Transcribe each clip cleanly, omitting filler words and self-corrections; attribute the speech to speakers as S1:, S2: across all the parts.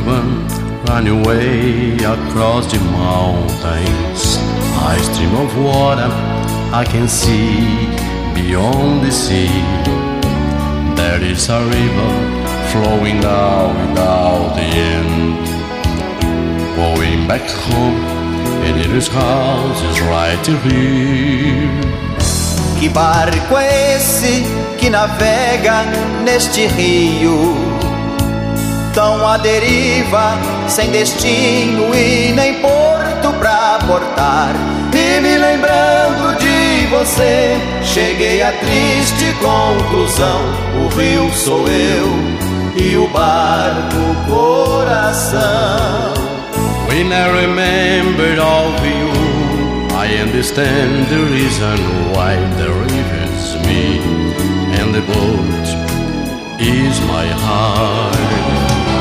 S1: ribbon run away across the mountains. A stream of water I can see beyond the sea. There is a river flowing down without the end, going back home, and his house is right here.
S2: Que barco é esse que navega neste rio, tão à deriva, sem destino e nem porto pra portar? E me lembrando de você, cheguei à triste conclusão: o rio sou eu e o barco o coração.
S1: When I remembered all of you, I understand the reason why the river's me and the boat is my heart.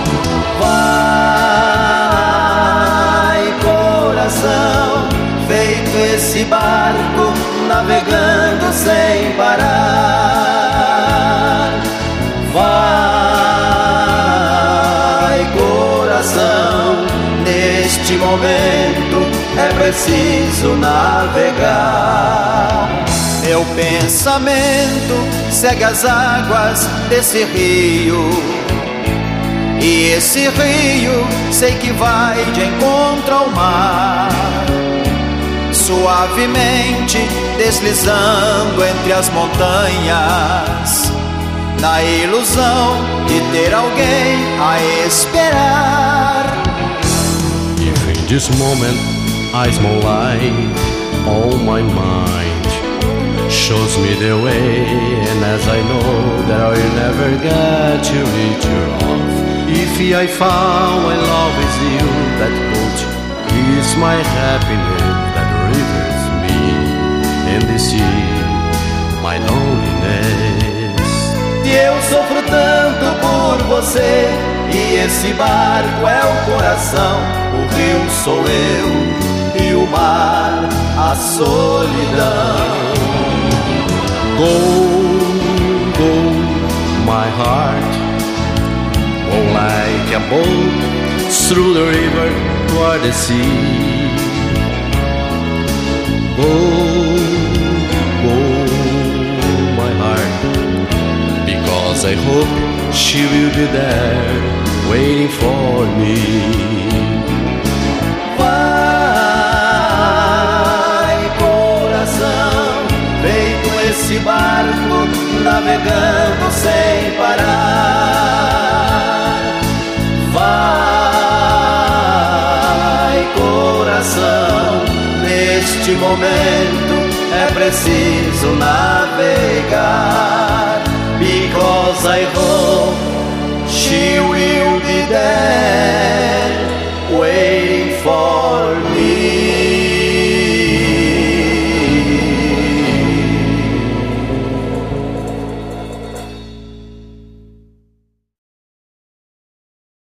S2: Vai, coração, feito esse barco, navegando sem parar. Vai, coração, neste momento é preciso navegar. Meu pensamento segue as águas desse rio, e esse rio sei que vai de encontro ao mar, suavemente deslizando entre as montanhas, na ilusão de ter alguém a esperar.
S1: If in this moment a small light on my mind shows me the way, and as I know that I will never get to reach your off. If I found my love is you, that boat is my happiness, that river is me, and the sea my loneliness.
S2: E eu sofro tanto por você, e esse barco é o coração, o rio sou eu e o mar a solidão.
S1: Go, go, my heart, go like a boat through the river toward the sea. Go, go, my heart, because I hope she will be there waiting for me.
S2: Vai, coração, feito esse barco, navegando sem parar. Vai, coração, neste momento é preciso navegar. Because I hope she will be there